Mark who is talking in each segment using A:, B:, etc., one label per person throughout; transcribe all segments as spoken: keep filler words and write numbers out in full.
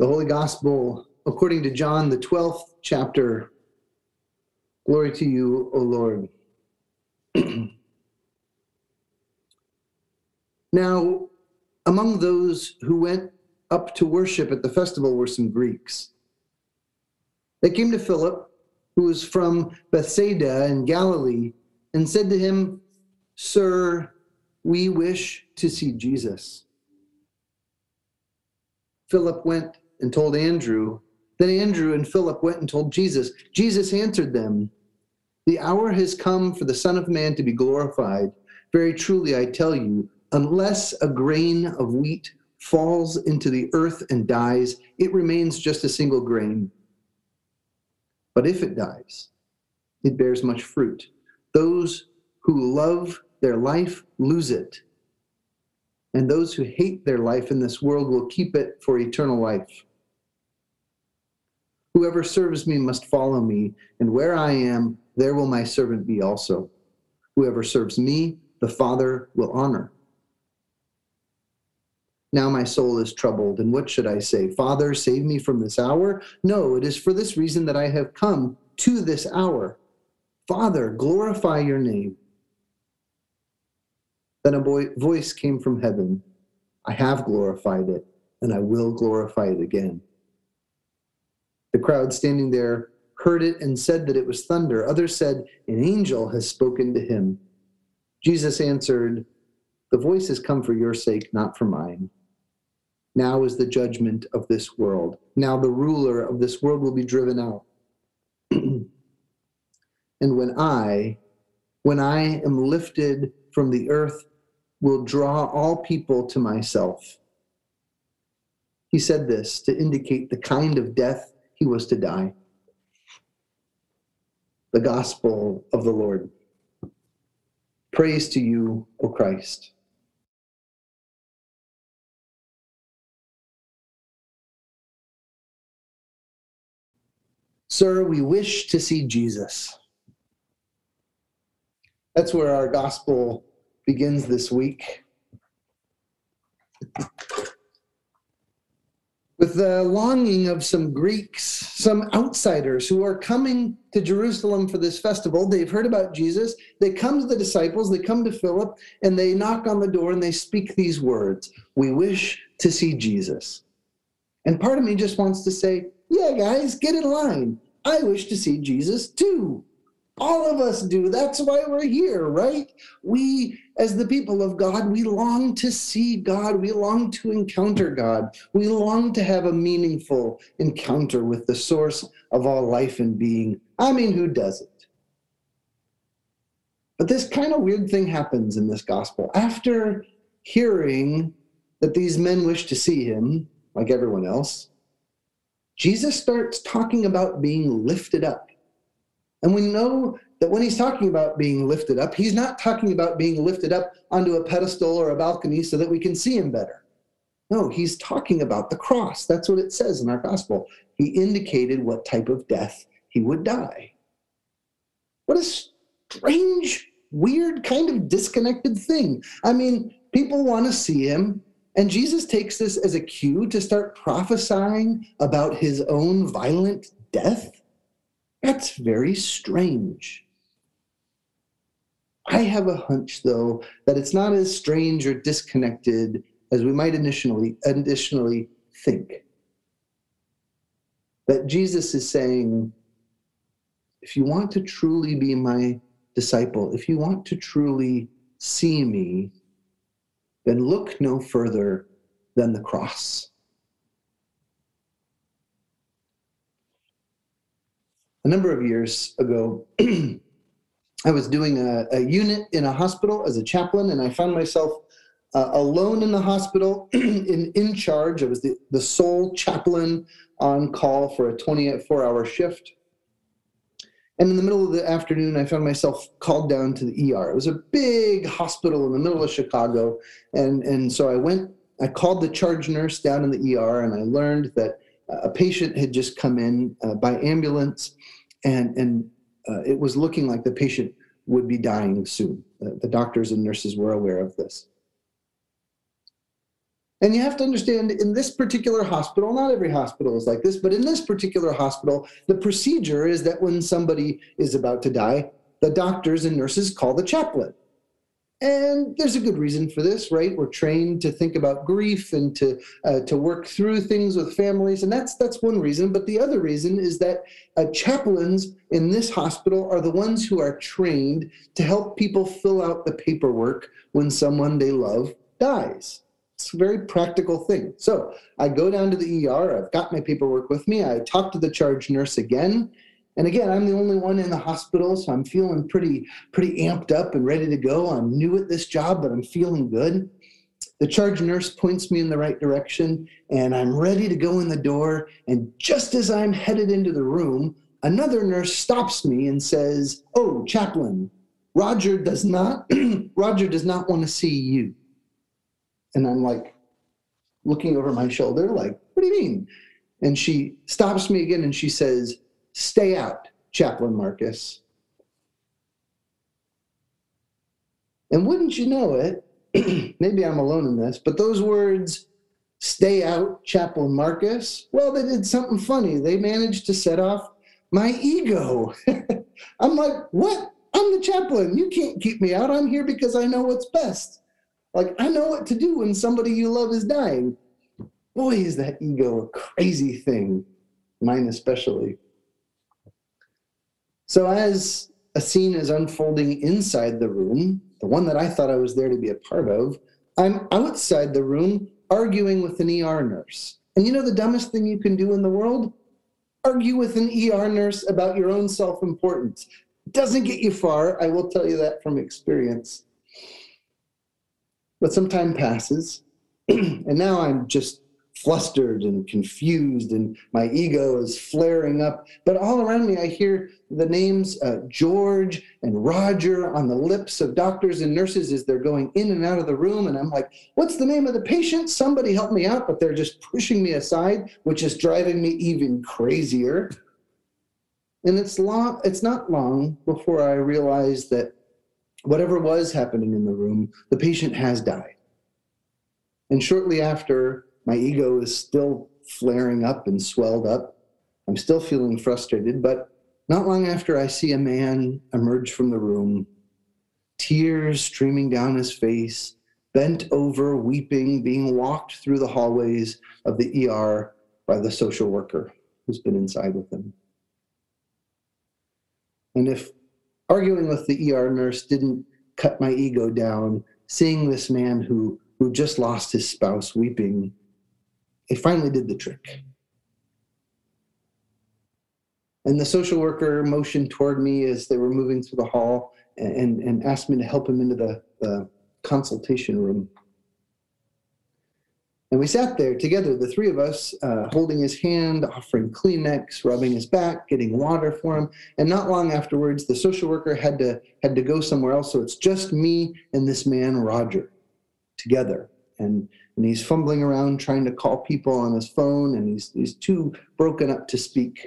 A: The Holy Gospel, according to John, the twelfth chapter. Glory to you, O Lord. Now, among those who went up to worship at the festival were some Greeks. They came to Philip, who was from Bethsaida in Galilee, and said to him, "Sir, we wish to see Jesus." Philip went and told Andrew. Then Andrew and Philip went and told Jesus. Jesus answered them, "The hour has come for the Son of Man to be glorified. Very truly, I tell you, unless a grain of wheat falls into the earth and dies, it remains just a single grain. But if it dies, it bears much fruit. Those who love their life lose it, and those who hate their life in this world will keep it for eternal life. Whoever serves me must follow me, and where I am, there will my servant be also. Whoever serves me, the Father will honor. Now my soul is troubled, and what should I say? Father, save me from this hour? No, it is for this reason that I have come to this hour. Father, glorify your name." Then a boy, voice came from heaven. "I have glorified it, and I will glorify it again." The crowd standing there heard it and said that it was thunder. Others said, "An angel has spoken to him." Jesus answered, "The voice has come for your sake, not for mine. Now is the judgment of this world. Now the ruler of this world will be driven out. And when I, when I am lifted from the earth, will draw all people to myself." He said this to indicate the kind of death he was to die. The gospel of the Lord. Praise to you, O Christ. Sir, we wish to see Jesus. That's where our gospel begins this week. With the longing of some Greeks, some outsiders who are coming to Jerusalem for this festival. They've heard about Jesus. They come to the disciples, they come to Philip, and they knock on the door and they speak these words, "We wish to see Jesus." And part of me just wants to say, yeah, guys, get in line. I wish to see Jesus too. All of us do. That's why we're here, right? We, as the people of God, we long to see God. We long to encounter God. We long to have a meaningful encounter with the source of all life and being. I mean, who doesn't? But this kind of weird thing happens in this gospel. After hearing that these men wish to see him, like everyone else, Jesus starts talking about being lifted up. And we know that when he's talking about being lifted up, he's not talking about being lifted up onto a pedestal or a balcony so that we can see him better. No, he's talking about the cross. That's what it says in our gospel. He indicated what type of death he would die. What a strange, weird, kind of disconnected thing. I mean, people want to see him, and Jesus takes this as a cue to start prophesying about his own violent death. That's very strange. I have a hunch, though, that it's not as strange or disconnected as we might initially, initially think. That Jesus is saying, if you want to truly be my disciple, if you want to truly see me, then look no further than the cross. A number of years ago, I was doing a, a unit in a hospital as a chaplain, and I found myself uh, alone in the hospital, in, in charge. I was the, the sole chaplain on call for a twenty-four hour shift. And in the middle of the afternoon, I found myself called down to the E R. It was a big hospital in the middle of Chicago. And, and so I went, I called the charge nurse down in the E R, and I learned that a patient had just come in uh, by ambulance, and, and uh, it was looking like the patient would be dying soon. Uh, the doctors and nurses were aware of this. And you have to understand, in this particular hospital, not every hospital is like this, but in this particular hospital, the procedure is that when somebody is about to die, the doctors and nurses call the chaplain. And there's a good reason for this, right? We're trained to think about grief and to uh, to work through things with families, and that's that's one reason. But the other reason is that uh, chaplains in this hospital are the ones who are trained to help people fill out the paperwork when someone they love dies. It's a very practical thing. So I go down to the E R. I've got my paperwork with me. I talk to the charge nurse again. And again, I'm the only one in the hospital, so I'm feeling pretty, pretty amped up and ready to go. I'm new at this job, but I'm feeling good. The charge nurse points me in the right direction, and I'm ready to go in the door. And just as I'm headed into the room, another nurse stops me and says, "Oh, chaplain, Roger does not, Roger does not want to see you." And I'm like looking over my shoulder, like, "What do you mean?" And she stops me again, and she says, "Stay out, Chaplain Marcus." And wouldn't you know it, maybe I'm alone in this, but those words, "Stay out, Chaplain Marcus," well, they did something funny. They managed to set off my ego. I'm like, what? I'm the chaplain. You can't keep me out. I'm here because I know what's best. Like, I know what to do when somebody you love is dying. Boy, is that ego a crazy thing, mine especially. So as a scene is unfolding inside the room, the one that I thought I was there to be a part of, I'm outside the room arguing with an E R nurse. And you know the dumbest thing you can do in the world? Argue with an E R nurse about your own self-importance. It doesn't get you far, I will tell you that from experience. But some time passes, and now I'm just flustered and confused, and my ego is flaring up. But all around me, I hear the names uh, George and Roger on the lips of doctors and nurses as they're going in and out of the room. And I'm like, what's the name of the patient? Somebody help me out. But they're just pushing me aside, which is driving me even crazier. And it's long, it's not long before I realize that whatever was happening in the room, the patient has died. And shortly after, my ego is still flaring up and swelled up. I'm still feeling frustrated, but not long after, I see a man emerge from the room, tears streaming down his face, bent over, weeping, being walked through the hallways of the E R by the social worker who's been inside with him. And if arguing with the E R nurse didn't cut my ego down, seeing this man who, who just lost his spouse weeping, it finally did the trick. And the social worker motioned toward me as they were moving through the hall and, and asked me to help him into the, the consultation room. And we sat there together, the three of us, uh, holding his hand, offering Kleenex, rubbing his back, getting water for him. And not long afterwards, the social worker had to, had to go somewhere else. So it's just me and this man, Roger, together. And, and he's fumbling around trying to call people on his phone, and he's, he's too broken up to speak.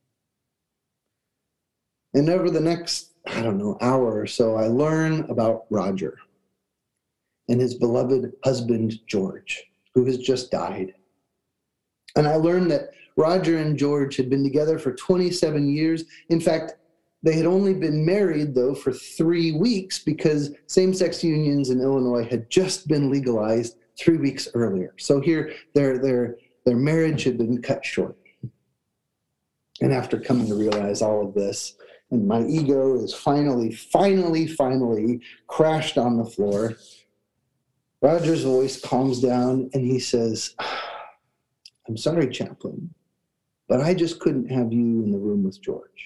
A: And over the next, I don't know, hour or so, I learn about Roger and his beloved husband, George, who has just died. And I learned that Roger and George had been together for twenty-seven years. In fact, they had only been married, though, for three weeks because same-sex unions in Illinois had just been legalized three weeks earlier. So here, their, their, their marriage had been cut short. And after coming to realize all of this, and my ego is finally, finally, finally crashed on the floor, Roger's voice calms down and he says, "I'm sorry, Chaplain, but I just couldn't have you in the room with George."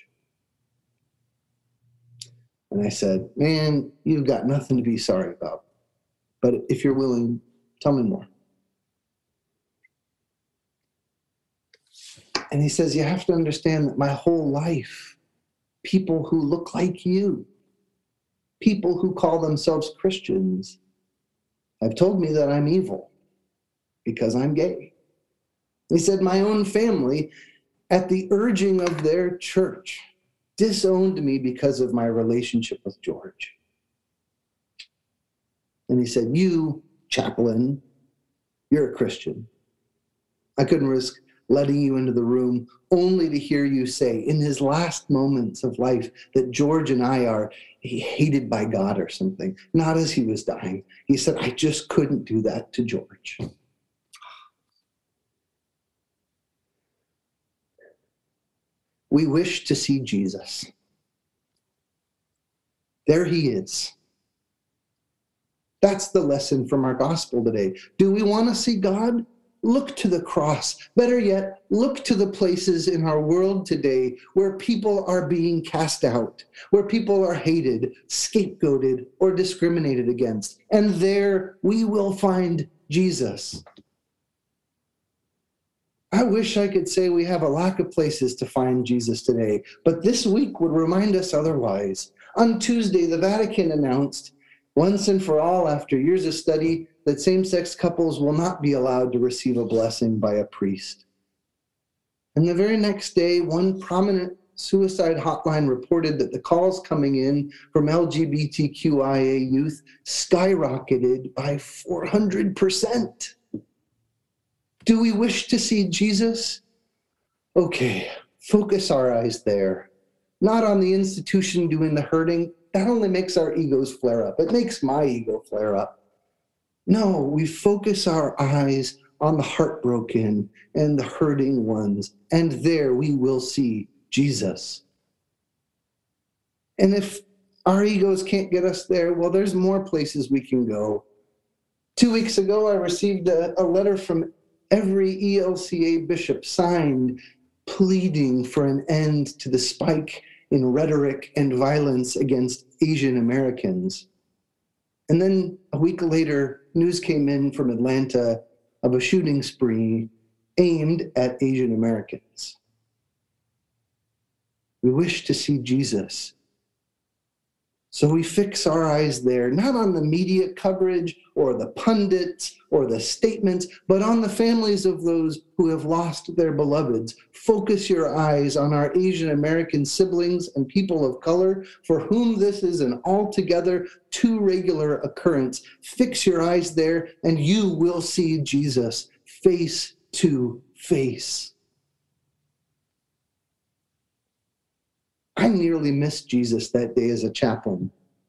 A: And I said, "Man, you've got nothing to be sorry about. But if you're willing, tell me more." And he says, "You have to understand that my whole life, people who look like you, people who call themselves Christians, have told me that I'm evil because I'm gay." He said, "My own family, at the urging of their church, disowned me because of my relationship with George." And he said, "You, Chaplain, You're a Christian. I couldn't risk letting you into the room only to hear you say in his last moments of life that George and I are hated by God or something. Not as he was dying. He said, I just couldn't do that to George. We wish to see Jesus. There he is. That's the lesson from our gospel today. Do we want to see God? Look to the cross. Better yet, look to the places in our world today where people are being cast out, where people are hated, scapegoated, or discriminated against. And there we will find Jesus. I wish I could say we have a lack of places to find Jesus today, but this week would remind us otherwise. On Tuesday, the Vatican announced, once and for all, after years of study, that same-sex couples will not be allowed to receive a blessing by a priest. And the very next day, one prominent suicide hotline reported that the calls coming in from L G B T Q I A youth skyrocketed by four hundred percent. Do we wish to see Jesus? Okay, focus our eyes there. Not on the institution doing the hurting. That only makes our egos flare up. It makes my ego flare up. No, we focus our eyes on the heartbroken and the hurting ones, and there we will see Jesus. And if our egos can't get us there, well, there's more places we can go. Two weeks ago, I received a, a letter from every E L C A bishop signed, pleading for an end to the spike in rhetoric and violence against Asian Americans. And then a week later, news came in from Atlanta of a shooting spree aimed at Asian Americans. We wish to see Jesus. So we fix our eyes there, not on the media coverage or the pundits or the statements, but on the families of those who have lost their beloveds. Focus your eyes on our Asian American siblings and people of color for whom this is an altogether too regular occurrence. Fix your eyes there and you will see Jesus face to face. I nearly missed Jesus that day as a chaplain.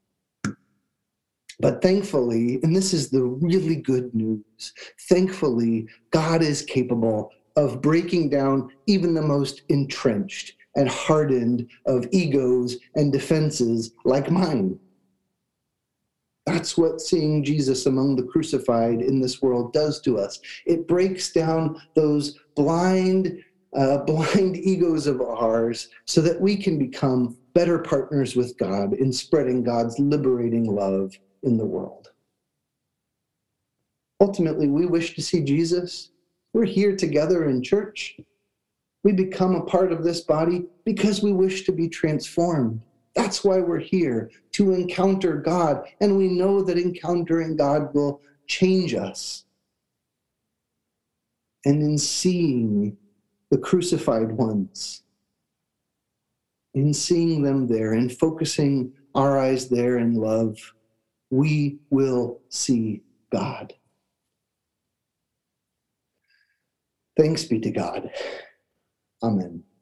A: But thankfully, and this is the really good news, thankfully, God is capable of breaking down even the most entrenched and hardened of egos and defenses like mine. That's what seeing Jesus among the crucified in this world does to us. It breaks down those blind Uh, blind egos of ours so that we can become better partners with God in spreading God's liberating love in the world. Ultimately, we wish to see Jesus. We're here together in church. We become a part of this body because we wish to be transformed. That's why we're here, to encounter God. And we know that encountering God will change us. And in seeing the crucified ones, in seeing them there and focusing our eyes there in love, we will see God. Thanks be to God. Amen.